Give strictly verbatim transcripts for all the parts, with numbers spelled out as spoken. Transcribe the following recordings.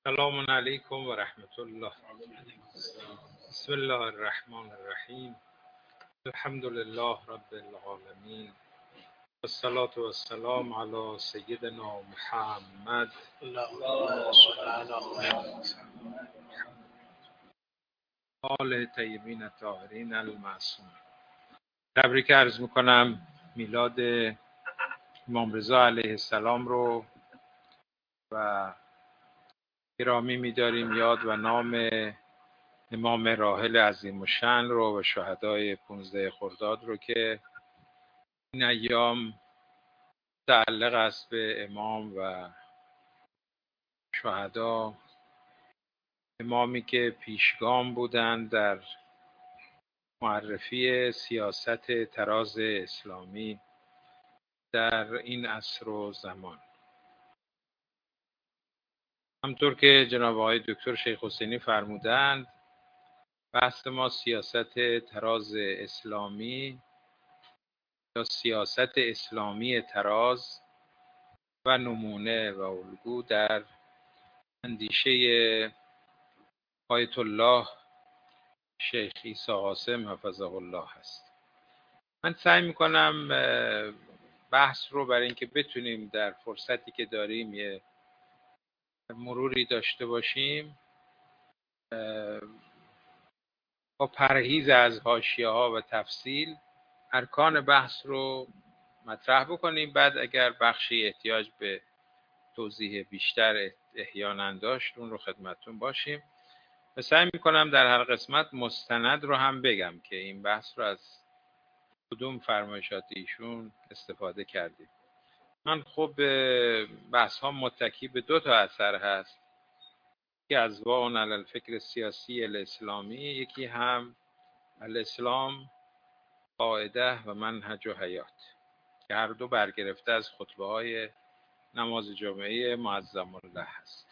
سلام علیکم و رحمت الله. بسم الله الرحمن الرحیم. الحمد لله رب العالمین و الصلاة و السلام علی سیدنا محمد آل طیبین الطاهرین المعصومین. تبریک عرض میکنم میلاد امام رضا علیه السلام رو و گرامی می‌داریم یاد و نام امام راحل عظیم الشأن رو و شهدای پانزده خرداد رو که این ایام متعلق است به امام و شهدا، امامی که پیشگام بودند در معرفی سیاست تراز اسلامی در این عصر و زمان. همطور که جناب آقای دکتر شیخ حسینی فرمودند، بحث ما سیاست تراز اسلامی یا سیاست اسلامی تراز و نمونه و الگو در اندیشه آیت الله شیخ عیسی قاسم حفظه الله هست. من سعی میکنم بحث رو برای اینکه بتونیم در فرصتی که داریم یه مروری داشته باشیم با پرهیز از حاشیه‌ها و تفصیل ارکان بحث رو مطرح بکنیم. بعد اگر بخشی احتیاج به توضیح بیشتر احیانا داشت اون رو خدمتتون باشیم. و سعی میکنم در هر قسمت مستند رو هم بگم که این بحث رو از کدوم فرمایشات ایشون استفاده کردیم. من خب بحث ها متکی به دو تا اثر هست، یکی اضواء علی الفکر سیاسی الاسلامی، یکی هم الاسلام قاعده و منهج و حیات که هر دو برگرفته از خطبه های نماز جمعه معظم الله هست.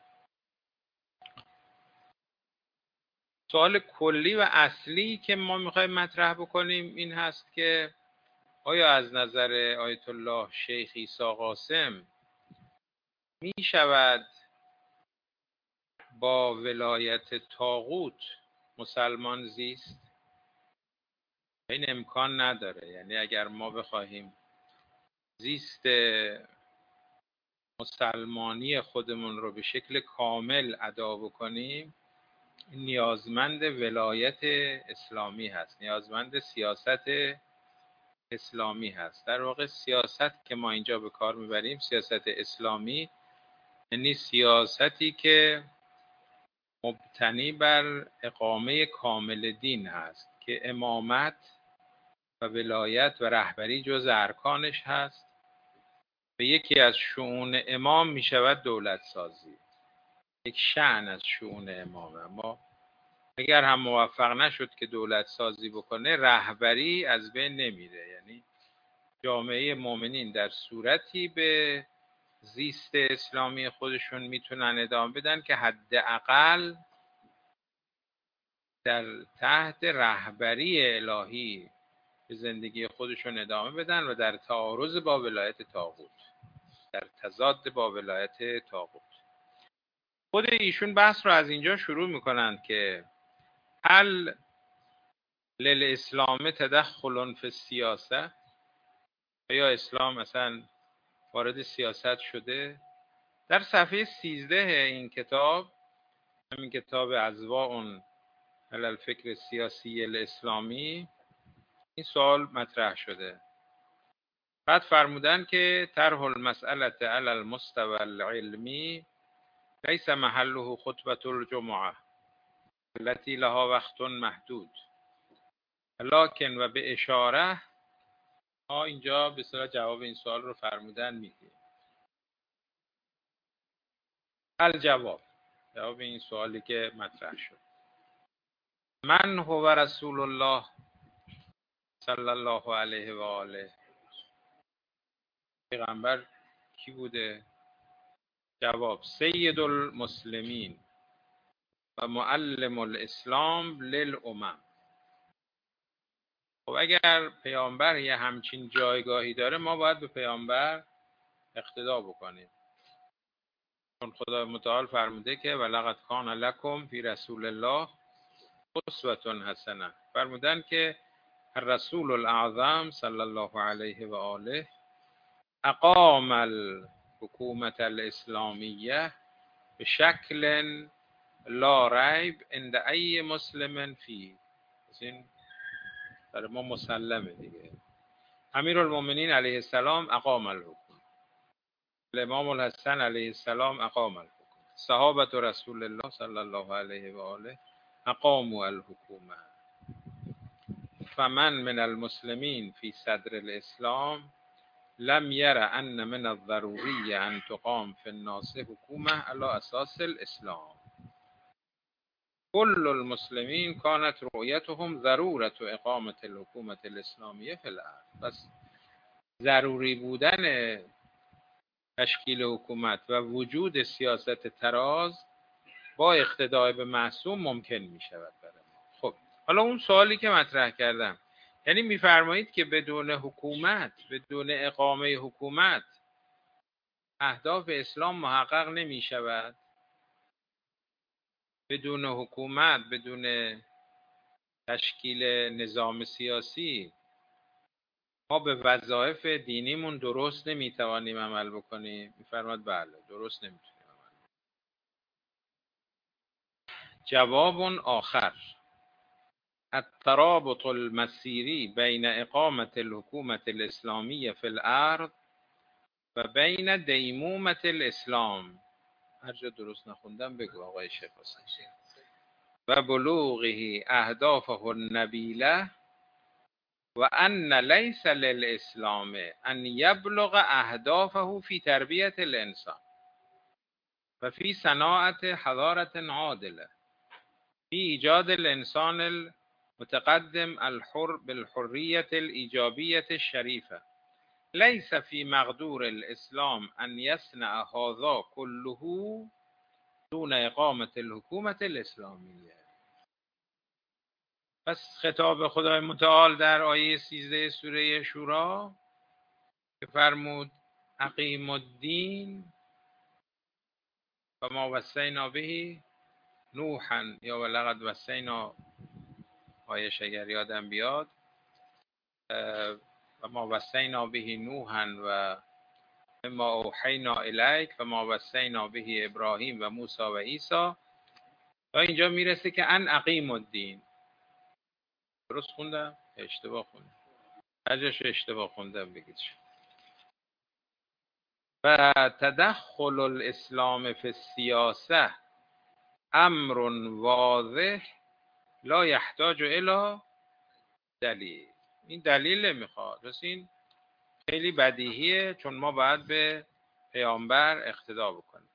سوال کلی و اصلی که ما میخوایم مطرح بکنیم این هست که آیا از نظر آیت الله شیخ عیسی قاسم می شود با ولایت طاغوت مسلمان زیست؟ این امکان نداره. یعنی اگر ما بخواهیم زیست مسلمانی خودمون رو به شکل کامل ادا بکنیم، نیازمند ولایت اسلامی هست، نیازمند سیاست اسلامی هست. در واقع سیاست که ما اینجا به کار میبریم، سیاست اسلامی، یعنی سیاستی که مبتنی بر اقامه کامل دین هست که امامت و ولایت و رهبری جز ارکانش هست و یکی از شؤون امام می شود دولت سازی، یک شأن از شؤون امامه. اما اگر هم موفق نشد که دولت سازی بکنه، رهبری از بین نمیره. یعنی جامعه مؤمنین در صورتی به زیست اسلامی خودشون میتونن ادامه بدن که حداقل در تحت رهبری الهی به زندگی خودشون ادامه بدن و در تعارض با ولایت طاغوت، در تضاد با ولایت طاغوت. خود ایشون بحث رو از اینجا شروع میکنند که هل للاسلام تدخل فی السیاسه، یا اسلام مثلا وارد سیاست شده؟ در صفحه سیزده این کتاب، همین کتاب اضواء علی الفکر سیاسی الاسلامی، این سوال مطرح شده. بعد فرمودن که طرح المسئله علی المستوى العلمی لیس محله خطبه الجمعه التي لها وقت محدود، لکن و به اشاره ها اینجا به اصطلاح جواب این سوال رو فرمودن میگه. الجواب، جواب این سوالی که مطرح شد: من هو رسول الله صلی الله علیه و آله، پیغمبر کی بوده؟ جواب: سید المسلمین و معلم الاسلام للامم. خب اگر پیامبر یه همچین جایگاهی داره، ما باید به پیامبر اقتدا بکنیم. چون خدای متعال فرموده که ولقد کان لکم فی رسول الله اسوة حسنه، فرمودن که الرسول الاعظم صلی الله علیه و آله اقام الحکومت الاسلامیه به شکل لا ریب عند ای مسلم فی. این برای ما مسلمه دیگه. امیرالمومنین علیه السلام اقام الحکومت، الامام الحسن علیه السلام اقام الحکومت، صحابه رسول الله صلی الله علیه و آله اقاموا الحکومه. فمن من المسلمین فی صدر الاسلام لم یر ان من الضروری ان تقام فی الناس حکومه علی اساس الاسلام. كل المسلمین كانت رؤیتهم ضرورت اقامة الحکومت الاسلامیه فی الارض. پس ضروری بودن تشکیل حکومت و وجود سیاست تراز با اقتدای به معصوم ممکن می شود برای ما. خب حالا اون سوالی که مطرح کردم، یعنی میفرمایید که بدون حکومت، بدون اقامه حکومت اهداف اسلام محقق نمی شود؟ بدون حکومت، بدون تشکیل نظام سیاسی ما به وظایف دینیمون درست نمیتوانیم عمل بکنیم؟ میفرماد بله، درست نمیتونیم عمل. جواب آخر: الترابط المسیری بین اقامة الحکومة الاسلامیه فی الارض و بین دیمومة الاسلام، هر جا درست نخوندم بگو آقای شیخ حسین، و بلوغه اهدافه النبیله و ان لیس للاسلام ان یبلغ اهدافه فی تربیت الانسان و فی صناعت حضارت عادله فی ایجاد الانسان المتقدم الحر بالحریت الایجابیة الشریفه. لیس فی مقدور الاسلام ان یصنع هذا كله دون اقامة الحکومة الاسلامیه. پس خطاب خدای متعال در آیه سیزده سوره شورا که فرمود اقیم الدین و ما وصینا به نوحا، یا ولقد وصینا، آیش اگر یادم بیاد، و ما وصینا به نوحا و ما اوحینا الیک و ما وصینا به ابراهیم و موسی و عیسی، تا اینجا میرسه که ان اقیم الدین. درست خوندم؟ اشتباه خوندم؟ هر جاش اشتباه خوندم بگید. و تدخل الاسلام فی السیاسه امر واضح لا یحتاج الی دلیل. این دلیل نمیخواد، پس این خیلی بدیهیه، چون ما باید به پیامبر اقتدا بکنیم.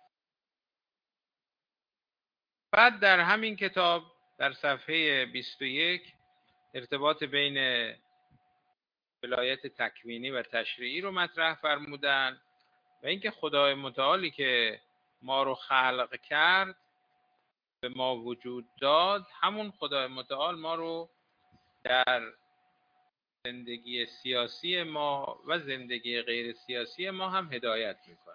بعد در همین کتاب در صفحه بیست و یک ارتباط بین ولایت تکوینی و تشریعی رو مطرح فرمودن و اینکه خدای متعالی که ما رو خلق کرد، به ما وجود داد، همون خدای متعال ما رو در زندگی سیاسی ما و زندگی غیر سیاسی ما هم هدایت میکنه.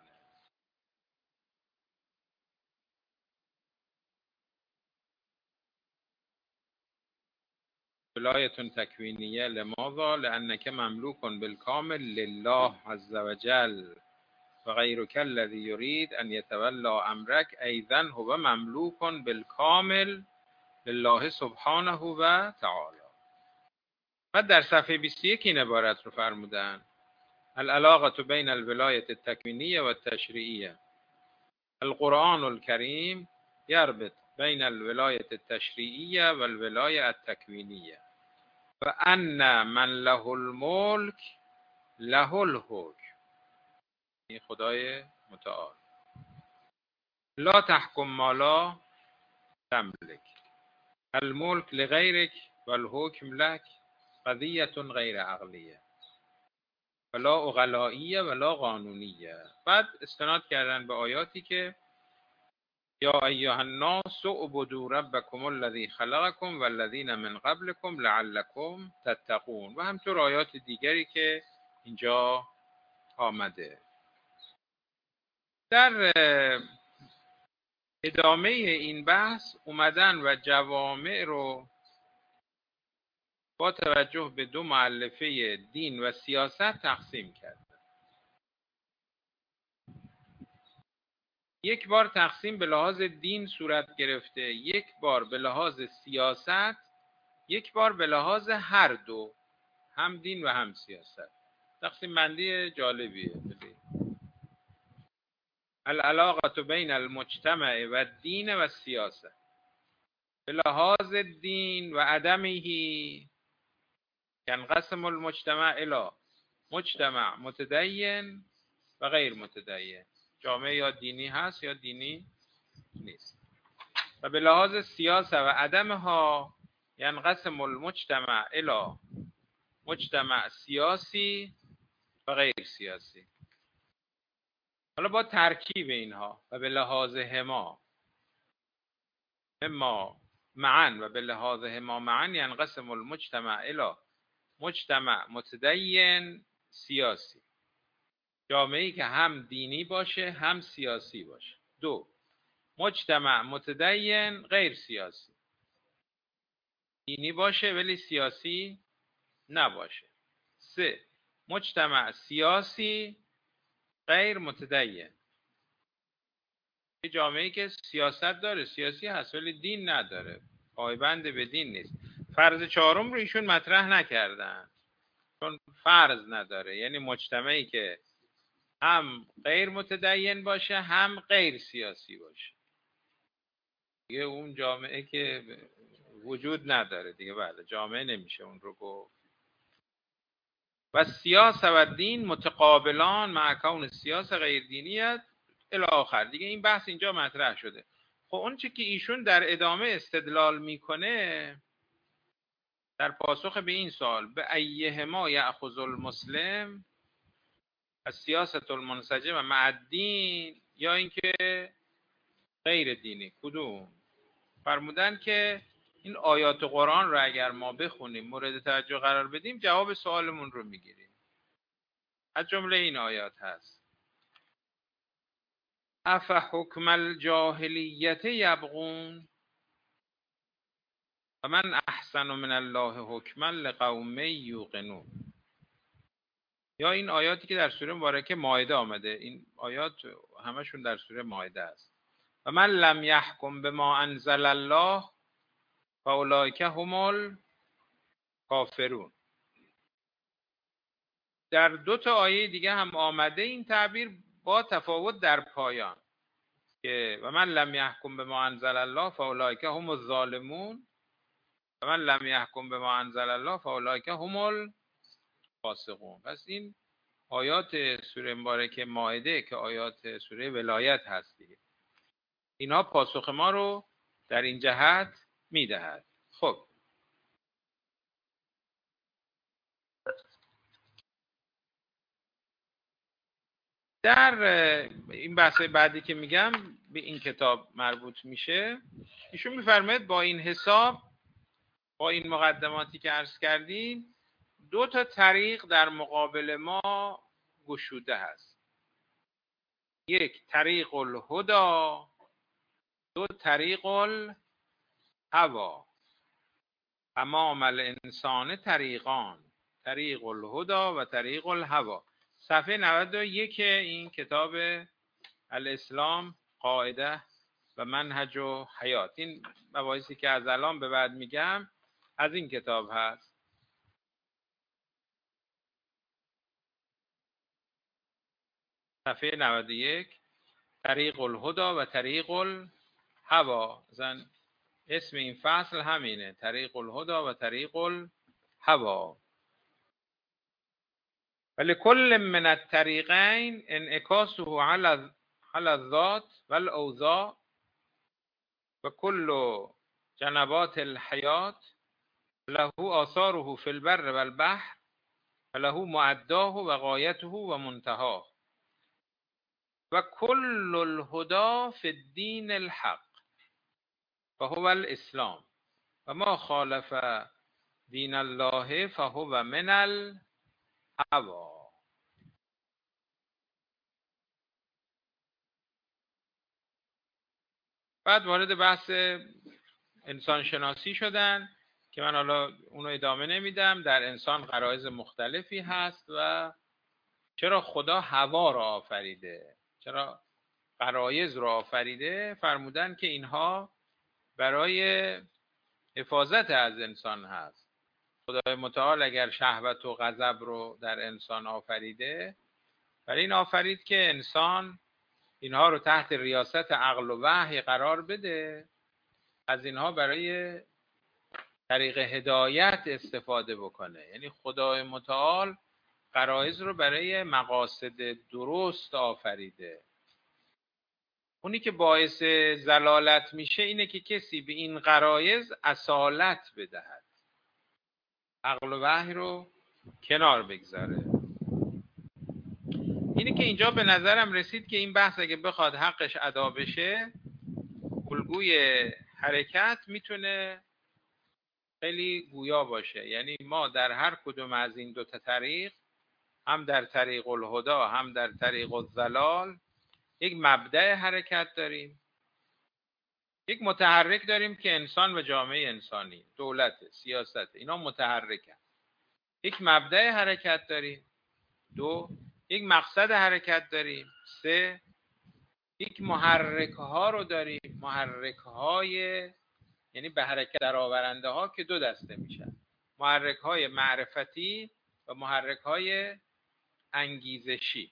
ولایتون تکوینیه لماذا؟ لانک مملوک بالکامل لله عز وجل و غیرک الذی یرید ان یتولی امرک ایضا هو مملوک بالکامل لله سبحانه و تعالی. و در صفحه بیست و یک این عبارت رو فرمودن: العلاقة بین الولایت التکوینیه و التشریعیه. القرآن الکریم یربط بین الولایت التشریعیه و الولایت التکوینیه و ان من له الملک له الحکم. این خدای متعال. لا تحکم ما لا تملک، الملک لغیرک و الحکم لک، قضیة غیر عقلیه ولا اغلائیه ولا قانونیه. بعد استناد کردن به آیاتی که یا ایها الناس اعبدوا ربکم الذی خلقکم والذین من قبلکم لعلکم تتقون و همطور آیات دیگری که اینجا آمده. در ادامه این بحث اومدن و جوامع رو با توجه به دو مؤلفه دین و سیاست تقسیم کرد. یک بار تقسیم به لحاظ دین صورت گرفته، یک بار به لحاظ سیاست، یک بار به لحاظ هر دو، هم دین و هم سیاست. تقسیم بندی جالبیه. العلاقه بین المجتمع و الدین و السیاسه. به لحاظ دین و عدمه ینقسم المجتمع الی مجتمع متدین و غیر متدین. جامعه یا دینی هست یا دینی نیست. و به لحاظ سیاسه و عدمها ینقسم المجتمع الی مجتمع سیاسی و غیر سیاسی. حالا با ترکیب اینها و به لحاظ هما اما معا و به لحاظ هما معا ینقسم المجتمع الی مجتمع متدین سیاسی. جامعه‌ای که هم دینی باشه هم سیاسی باشه. دو، مجتمع متدین غیر سیاسی. دینی باشه ولی سیاسی نباشه. سه، مجتمع سیاسی غیر متدین. یه جامعه‌ای که سیاست داره، سیاسی هست ولی دین نداره، پایبند به دین نیست. فرض چهارم رو ایشون مطرح نکردن چون فرض نداره. یعنی مجتمعی که هم غیر متدین باشه هم غیر سیاسی باشه، دیگه اون جامعه که وجود نداره دیگه. بله، جامعه نمیشه اون رو گفت. و سیاست و دین متقابلان مع کون سیاست غیر دینیت الی آخر. دیگه این بحث اینجا مطرح شده. خب اون چی که ایشون در ادامه استدلال میکنه در پاسخ به این سوال، به ایهما یأخذ المسلم، از سیاست المنسجم مع الدین یا اینکه غیر دینی، کدوم؟ فرمودن که این آیات قرآن رو اگر ما بخونیم، مورد توجه قرار بدیم، جواب سوالمون رو میگیریم. از جمله این آیات هست: افحکم الجاهلیت یبغون و من احسن من الله حکما لقوم یوقنون. یا این آیاتی که در سوره مبارکه مائده آمده، این آیات همشون در سوره مائده است. و من لم یحکم بما انزل الله فاولئک هم الکافرون. در دو تا آیه دیگه هم آمده این تعبیر با تفاوت در پایان که و من لم یحکم بما انزل الله فاولئک هم الظالمون و من لم یحکم بما انزل الله فاولئک هم الفاسقون. پس این آیات سوره مبارکه مائده که آیات سوره ولایت هست دیگه، اینها پاسخ ما رو در این جهت میدهد. خب در این بحث بعدی که میگم به این کتاب مربوط میشه، ایشون میفرماید با این حساب، با این مقدماتی که عرض کردیم، دو تا طریق در مقابل ما گشوده هست. یک طریق الهدا، دو طریق الهوا. تمام الانسان طریقان، طریق الهدا و طریق الهوا. صفحه نود و یک این کتاب الاسلام قاعده و منهج و حیات. این مباحثی که از الان به بعد میگم از این کتاب هست. صفحه نود و یک، طریق الهدا و طریق الهوا. مثلا اسم این فصل همینه، طریق الهدا و طریق الهوا. ولكل من الطریقین انعکاسه علی علی الذات والاوضاع و کل جنبات الحیات له آثاره فی البر والبحر و له معداه و غایته و منتهاه و کل الهدا فی الدین الحق فهو الاسلام و ما خالف دین الله فهو من الهوا. بعد وارد بحث انسان شناسی شدن که من حالا اونو ادامه نمیدم. در انسان غرایز مختلفی هست و چرا خدا هوا را آفریده، چرا غرایز را آفریده، فرمودن که اینها برای حفاظت از انسان هست. خدای متعال اگر شهوت و غضب رو در انسان آفریده، برای این آفرید که انسان اینها رو تحت ریاست عقل و وحی قرار بده، از اینها برای طریق هدایت استفاده بکنه. یعنی خدای متعال غرایز رو برای مقاصد درست آفریده. اونی که باعث ضلالت میشه اینه که کسی به این غرایز اصالت بدهد، عقل و وحی رو کنار بگذاره. اینه که اینجا به نظرم رسید که این بحث اگه بخواد حقش ادا بشه، الگوی حرکت میتونه خیلی گویا باشه. یعنی ما در هر کدوم از این دو تا طریق، هم در طریق الهدا هم در طریق الضلال، یک مبدأ حرکت داریم، یک متحرک داریم که انسان و جامعه انسانی، دولت، سیاست، اینا متحرکن. یک مبدأ حرکت داریم. دو، یک مقصد حرکت داریم. سه، یک محرک ها رو داریم. محرک های، یعنی به حرکت در آورنده ها که دو دسته میشن: محرک های معرفتی و محرک های انگیزشی.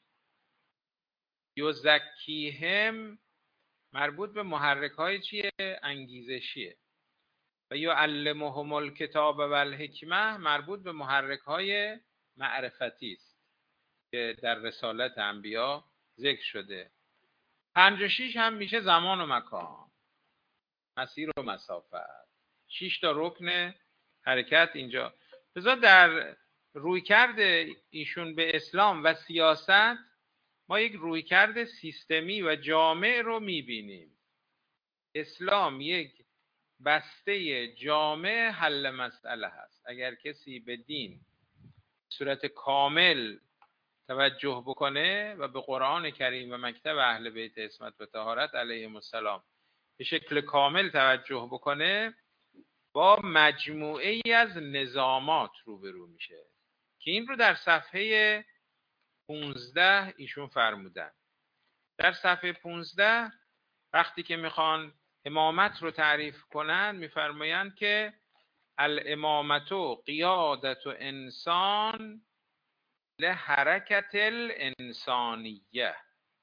یزکیهم مربوط به محرک های چیه؟ انگیزشیه. و یعلمهم الکتاب و الحکمه مربوط به محرک های معرفتی است که در رسالت انبیا ذکر شده. پنج و شیش هم میشه زمان و مکان، مسیر و مسافت. شیش تا رکن حرکت اینجا. بذار در رویکرد ایشون به اسلام و سیاست ما یک رویکرد سیستمی و جامع رو میبینیم. اسلام یک بسته جامع حل مسئله هست. اگر کسی به دین صورت کامل توجه بکنه و به قرآن کریم و مکتب اهل بیت عصمت و طهارت علیهم السلام به شکل کامل توجه بکنه، با مجموعه ای از نظامات روبرو میشه که این رو در صفحه پونزده ایشون فرمودن. در صفحه پونزده وقتی که میخوان امامت رو تعریف کنن میفرمایند که الامامتو قیادت و انسان لحرکت الانسانیه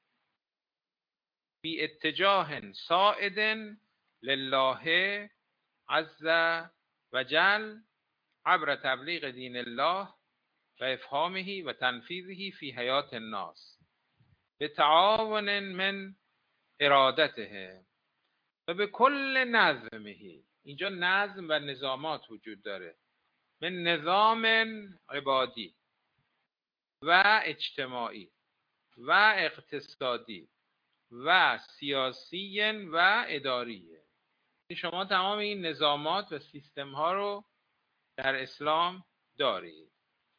بی اتجاه ساعد لله عز و جل عبر تبلیغ دین الله و افهامه و تنفیذه فی حیات الناس به تعاون من ارادته و به کل نظمه. اینجا نظم و نظامات وجود داره، من نظام عبادی و اجتماعی و اقتصادی و سیاسی و اداری. شما تمام این نظامات و سیستم ها رو در اسلام دارید.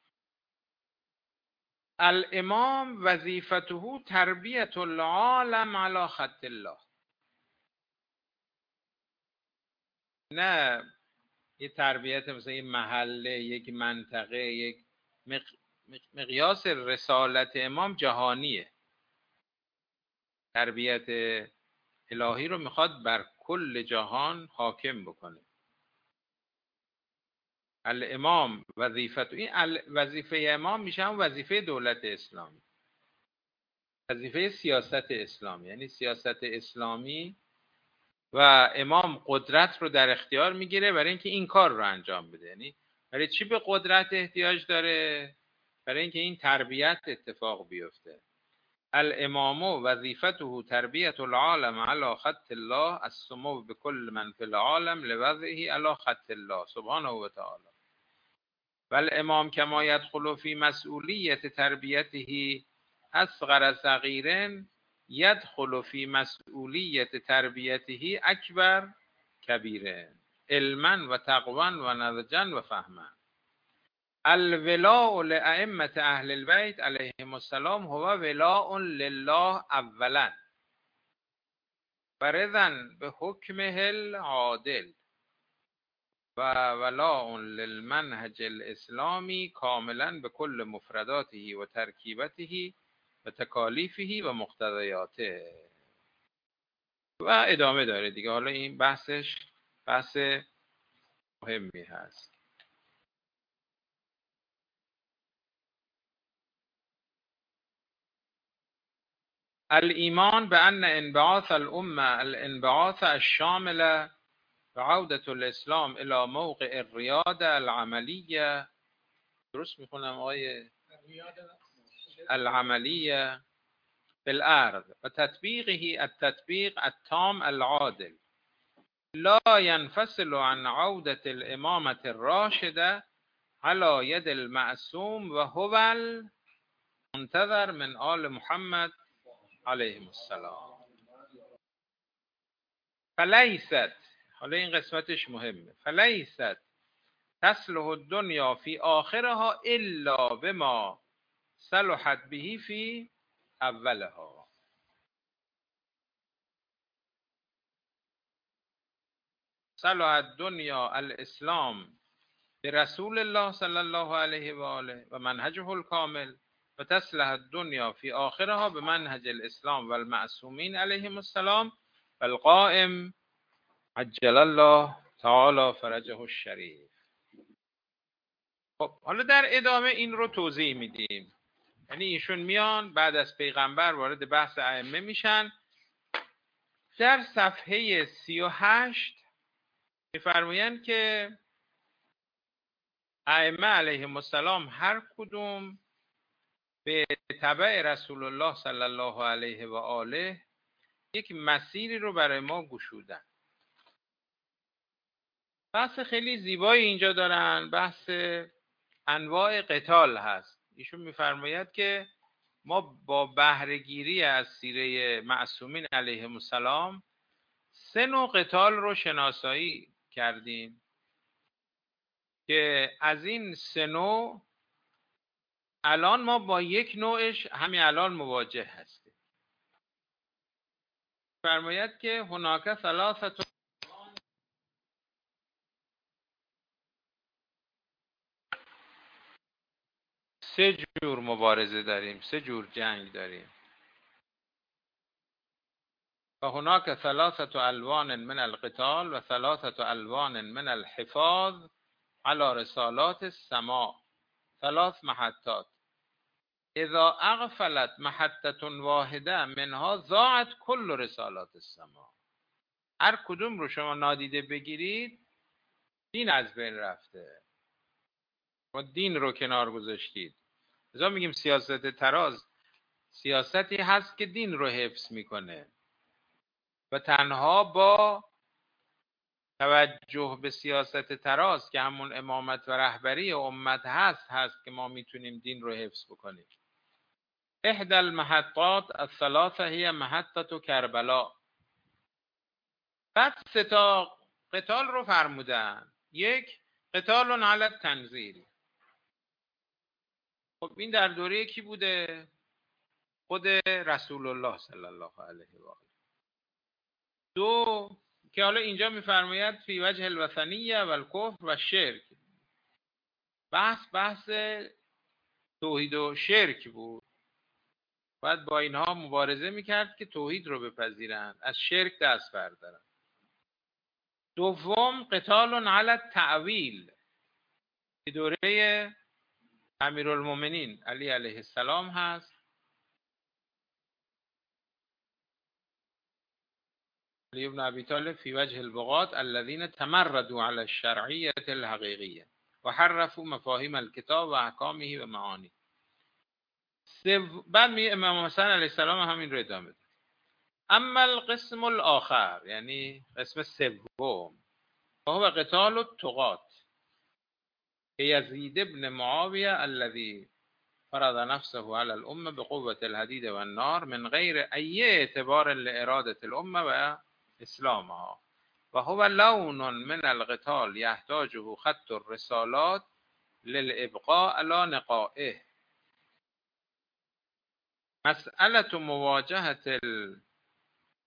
الامام وظیفته تربیت العالم علی خط الله. نه یه تربیت مثلا یک محله، یک منطقه، یک مقیاس رسالت امام جهانیه. تربیت الهی رو میخواد بر کل جهان حاکم بکنه. الامام وظیفته، این وظیفه امام میشه هم وظیفه دولت اسلامی، وظیفه سیاست اسلامی. یعنی سیاست اسلامی و امام قدرت رو در اختیار میگیره برای اینکه این کار رو انجام بده. یعنی برای چی به قدرت احتیاج داره؟ برای اینکه این تربیت اتفاق بیفته. الامام وظیفته تربیت العالم علی خط الله السمو بكل من فی العالم لوضعه علی خط الله سبحانه و تعالی. و الامام کما یدخل فی مسئولیت تربیته اصغر صغیر یدخل فی مسئولیت تربیته اکبر کبیر علما و تقوا و نضجا و فهما. الولاء لائمه اهل البیت علیهم السلام هو ولاء لله اولا فرضاً به حکمه العادل و ولاء للمنهج الاسلامی کاملا به کل مفرداته و ترکیبته و تکالیفه و مقتضیاته. و ادامه داره دیگه. حالا این بحثش بحث مهمی هست. الایمان بأن انبعاث الامه الانبعاث الشامل وعودة الاسلام الى موقع الریاده العملیه، درست میخونم آقای العملیه بالارض و تطبیقه التطبیق التام العادل لا ينفصل عن عودة الامامة الراشده على ید المعصوم و هو المنتظر من آل محمد علیهم السلام. فلیست، حالا این قسمتش مهمه، فلیست تصلح الدنیا فی آخرها الا بما صلحت به فی اولها. صلح الدنیا الاسلام برسول الله صلی الله علیه و آله و منهجه الکامل و تصلح الدنیا فی آخرها به منهج الاسلام و المعصومین علیهم السلام و القائم عجل الله تعالی فرجه الشریف. خب حالا در ادامه این رو توضیح میدیم. یعنی ایشون میان بعد از پیغمبر وارد بحث ائمه میشن. در صفحه سی و هشت میفرمایند که ائمه علیهم السلام هر کدوم به تبع رسول الله صلی الله علیه و آله یک مسیری رو برای ما گشودن. بحث خیلی زیبایی اینجا دارن، بحث انواع قتال هست. ایشون میفرماید که ما با بهره‌گیری از سیره معصومین علیهم السلام سه نوع قتال رو شناسایی کردیم که از این سه نوع الان ما با یک نوعش همین الان مواجه هستیم. فرماید که هناک ثلاثه سه جور مبارزه داریم، سه جور جنگ داریم. و هناک ثلاثه الوان من القتال و ثلاثه الوان من الحفاظ على رسالات السماء ثلاث محطات اذا اغفلت محطه واحده منها ضاعت کل رسالات السماء. هر کدوم رو شما نادیده بگیرید دین از بین رفته و دین رو کنار گذاشتید. لذا میگیم سیاست تراز سیاستی هست که دین رو حفظ میکنه و تنها با توجه به سیاست تراز که همون امامت و رهبری امت هست هست که ما میتونیم دین رو حفظ بکنیم. احدى المحطات الثلاثه هي محطه کربلا. بعد سه تا قتال رو فرمودن. یک، قتال علی التنزیل. خب این در دوره کی بوده؟ خود رسول الله صلی الله علیه و آله. دو، که حالا اینجا میفرماید فی وجه الوثنیه و الکفر و شرک. بحث بحث توحید و شرک بود. باید با اینها مبارزه میکرد که توحید رو بپذیرند، از شرک دست بردارن. دوم، قتال علی التأویل که دوره امیرالمومنین علی علیه السلام هست. علی بن ابی طالب فی وجه البغاة الذين تمردوا على الشرعیه الحقیقیه و حرفوا مفاهیم الکتاب و احکامه و معانی. بعد می امام حسن علیه السلام همین رو ادامه داد. اما القسم الاخر، یعنی قسم سوم، فهو قتال الطغاة که یزید ابن معاویه الذي فرض نفسه على الامه بقوة الحديد والنار من غیر ای اعتبار لإرادة الامه و اسلامها و هو لون من القتال يحتاجه خط الرسالات للابقاء على نقائه. مسألة مواجهة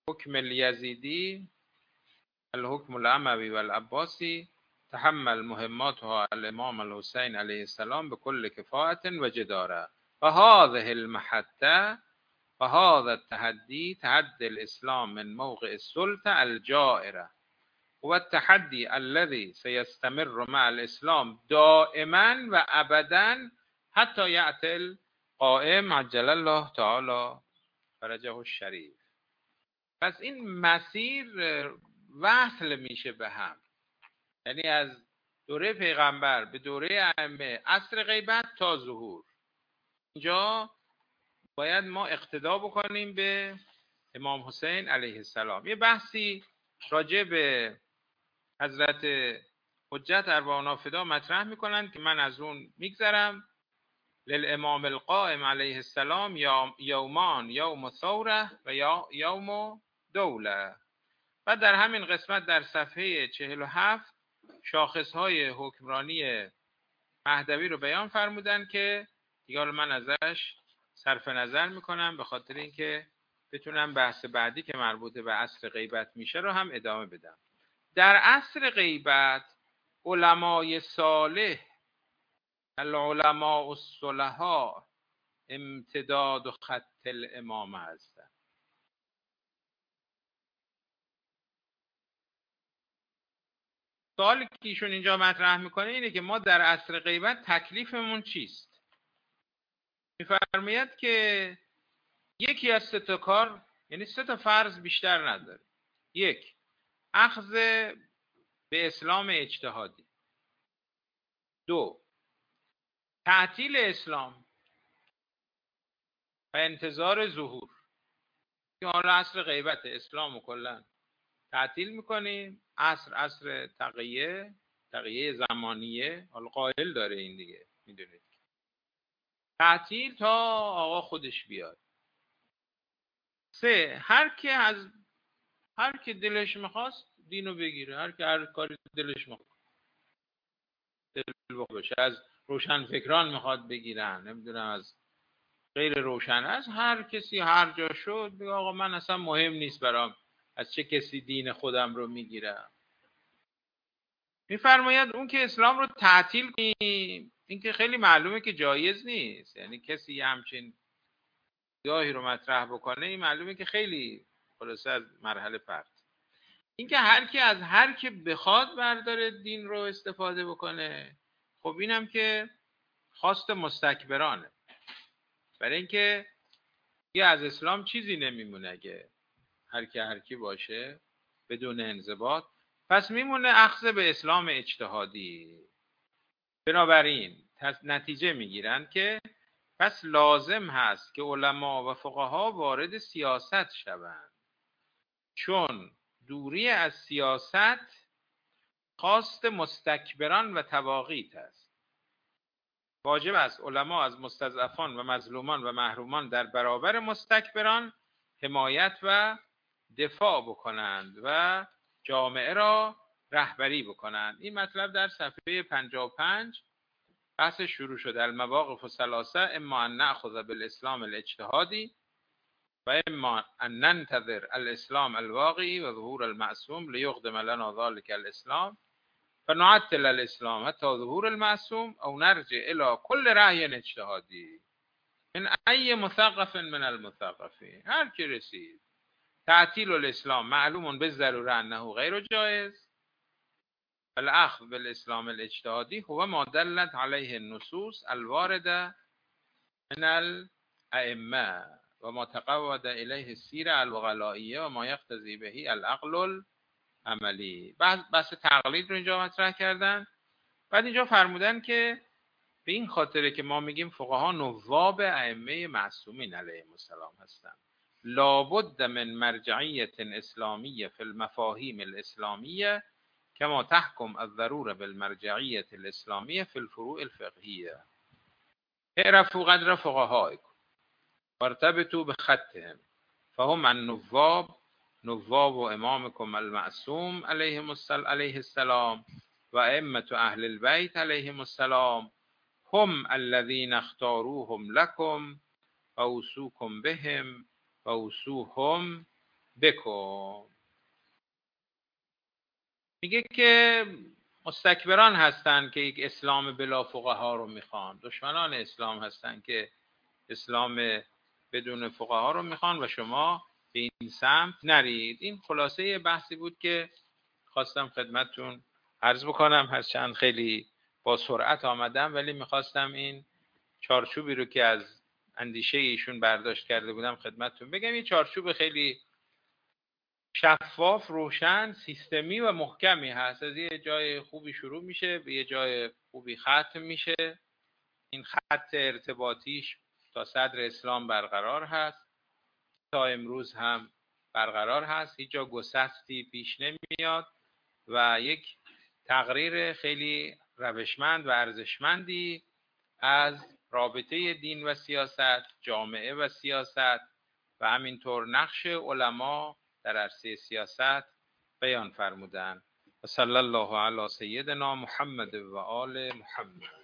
حکم الیزیدی الحکم الاموی و العباسی تحمل مهماتها الامام الحسین علیه السلام بكل کفاءة و جداره و هذه المحطه و هذا التحدی تحدی الاسلام من موقع السلطه الجائره و التحدی الذي سيستمر مع الاسلام دائما و ابدا حتی یأتی القائم عجل الله تعالی فرجه الشریف. پس این مسیر وصل میشه به هم، یعنی از دوره پیغمبر به دوره ائمه، عصر غیبت تا ظهور. اینجا باید ما اقتدا بکنیم به امام حسین علیه السلام. یه بحثی راجع به حضرت حجت ارواحنا فدا مطرح میکنن که من از اون میگذرم. للامام القائم علیه السلام یومان یوم ثوره و یوم دوله. و در همین قسمت در صفحه چهل و هفت شاخصهای حکمرانی مهدوی رو بیان فرمودن که دیگه حالا من ازش صرف نظر میکنم به خاطر اینکه بتونم بحث بعدی که مربوط به عصر غیبت میشه رو هم ادامه بدم. در عصر غیبت علمای صالح، العلماء الصلحاء، امتداد و خط الامامه هستن. سوالی که ایشون اینجا مطرح میکنه اینه که ما در عصر غیبت تکلیفمون چیست؟ میفرماید که یکی از سه تا کار، یعنی سه تا فرض بیشتر نداره. یک، اخذ به اسلام اجتهادی. دو، تعطیل اسلام و انتظار ظهور. که حالا عصر غیبت اسلام رو کلا تعطیل میکنیم. عصر عصر تقیه، تقیه زمانیه، حالا قائل داره این دیگه، میدونید تعطیل تا آقا خودش بیاد. سه، هر کی از هر کی دلش میخواست دینو بگیره، هر کی هر کاری دلش میخواد دل بخوشه. از روشن فکران میخواد بگیرن، نمیدونم از غیر روشن، از هر کسی هر جا شد بگه آقا من اصلا مهم نیست برام از چه کسی دین خودم رو میگیرم. میفرماید اون که اسلام رو تعطیل کنیم، این که خیلی معلومه که جایز نیست. یعنی کسی همچین دیدگاهی رو مطرح بکنه، این معلومه که خیلی خلاصه از مرحله پرت. این که هر کی از هر کی بخواد برداره دین رو استفاده بکنه، خب اینم که خواست مستکبرانه. برای اینکه یه از اسلام چیزی نمیمونه اگه هر کی هر کی باشه بدون انضباط. پس میمونه اخذ به اسلام اجتهادی. بنابراین نتیجه میگیرن که پس لازم هست که علما و فقها وارد سیاست شوند، چون دوری از سیاست خواست مستکبران و تواغیت است. واجب است علما از مستضعفان و مظلومان و محرومان در برابر مستکبران حمایت و دفاع بکنند و جامعه را رهبری بکنند. این مطلب در صفحه پنجاه و پنج بحث شروع شده. المواقف الثلاثه اما ان ناخذ بالاسلام الاجتهادی و اما ان ننتظر الاسلام الواقعی و ظهور المعصوم لیقدم لنا ذلك الاسلام فنعطل الاسلام حتی ظهور المعصوم او نرجع الى كل رأی اجتهادی من ای مثقف من المثقفین. هر کی رسید تعطیل الاسلام معلوم بالضروره انه غیر جایز، الاخذ بالاسلام الاجتهادی هو ما دلت علیه النصوص الوارده من الائمه و ما تقود الیه السیره الوغلائیه و ما یقتضی به العقل العملی. بحث تقلید رو اینجا مطرح کردن. بعد اینجا فرمودن که به این خاطره که ما میگیم فقها نواب ائمه معصومین علیهم السلام هستند، لابد من مرجعیت اسلامیه فی المفاهیم الاسلامیه کما تحکم الضروره بالمرجعیت الاسلامیه فی الفروع الفقهیه. اعرفوا قدر فقهائکم وارتبطوا بخطهم فهم النواب نواب امامكم المعصوم علیه السلام و ائمه اهل البیت علیهم السلام هم الذين اختاروهم لكم و اوصوكم بهم و اوصوهم بکن. میگه که مستکبران هستن که یک اسلام بلا فقها رو میخوان، دشمنان اسلام هستن که اسلام بدون فقها رو میخوان و شما به این سمت نرید. این خلاصه بحثی بود که خواستم خدمتتون عرض بکنم، هرچند خیلی با سرعت آمدم ولی میخواستم این چارچوبی رو که از اندیشه ایشون برداشت کرده بودم خدمتتون بگم. یه چارچوب خیلی شفاف، روشن، سیستمی و محکمی هست. از یه جای خوبی شروع میشه به یه جای خوبی ختم میشه. این خط ارتباطیش تا صدر اسلام برقرار هست، تا امروز هم برقرار هست، هیچ جا گسستی پیش نمیاد و یک تقریر خیلی روشمند و ارزشمندی از رابطه دین و سیاست، جامعه و سیاست و همینطور نقش علما در عرصه سیاست بیان فرمودند. و صلی الله علی سیدنا محمد و آل محمد.